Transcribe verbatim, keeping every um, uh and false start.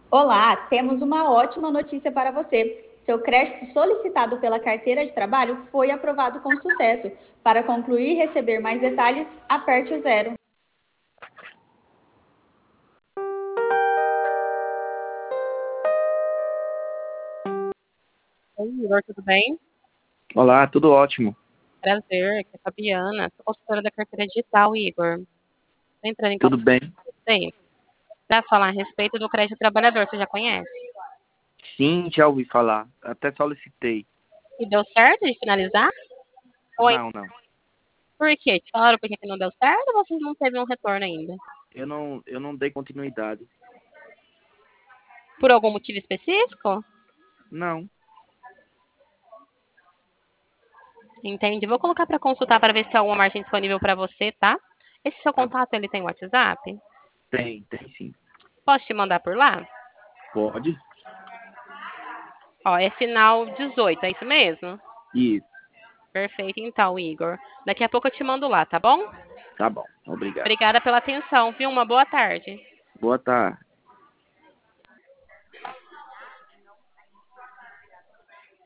Olá, temos uma ótima notícia para você. Seu crédito solicitado pela carteira de trabalho foi aprovado com sucesso. Para concluir e receber mais detalhes, aperte o zero. Oi, Igor, tudo bem? Olá, tudo ótimo. Prazer, aqui é a Fabiana, sou consultora da carteira digital, Igor. Estou entrando em Tudo contato bem? com você para falar a respeito do crédito trabalhador, você já conhece? Sim, já ouvi falar. Até solicitei. E deu certo de finalizar? Oi, Não, não. por quê? Te falaram por que que não deu certo ou você não teve um retorno ainda? Eu não, eu não dei continuidade. Por algum motivo específico? Não. Entende? Vou colocar para consultar para ver se tem alguma margem disponível para você, tá? Esse seu Tá bom. contato, ele tem WhatsApp? Tem, tem sim. Posso te mandar por lá? Pode? Ó, é final dezoito, é isso mesmo? Isso. Perfeito, então, Igor. Daqui a pouco eu te mando lá, tá bom? Tá bom. Obrigado. Obrigada pela atenção, viu? Uma boa tarde. Boa tarde.